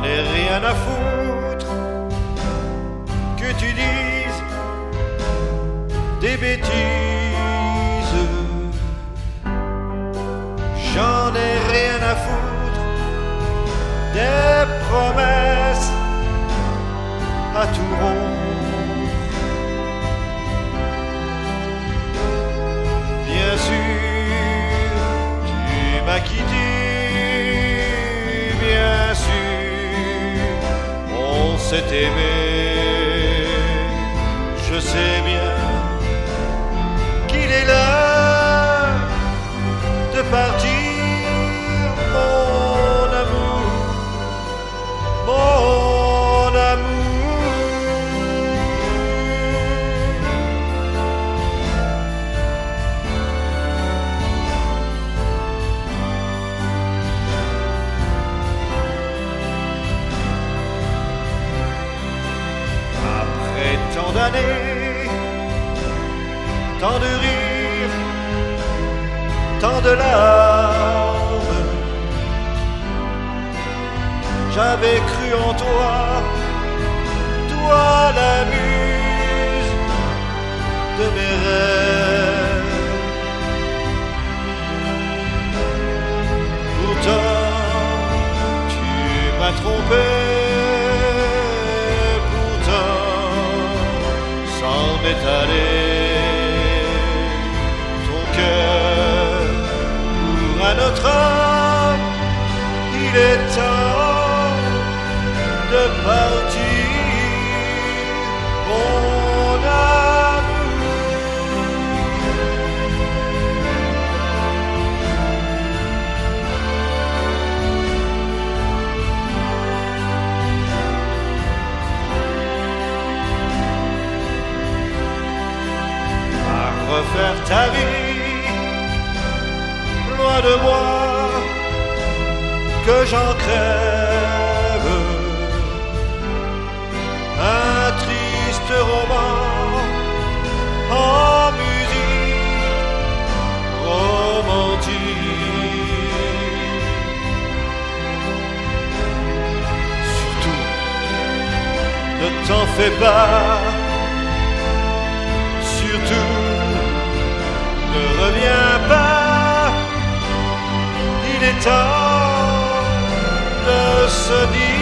ai rien à foutre que tu dises des bêtises. J'en ai rien à foutre des promesses à tout rompre. Bien sûr, tu m'as quitté, bien sûr, on s'est aimé. Je sais bien qu'il est l'heure de partir, mon amour, mon amour. Après tant d'années, tant de rires, tant de larmes, j'avais cru en toi, toi la muse de mes rêves. Pourtant, tu m'as trompé, pourtant, sans m'étaler ton cœur pour un autre homme, il est temps de partir, mon amour. À refaire ta vie, loin de moi, que j'en crève. Un triste roman en musique romantique. Surtout, ne t'en fais pas. Surtout, ne reviens pas. Il est temps de se dire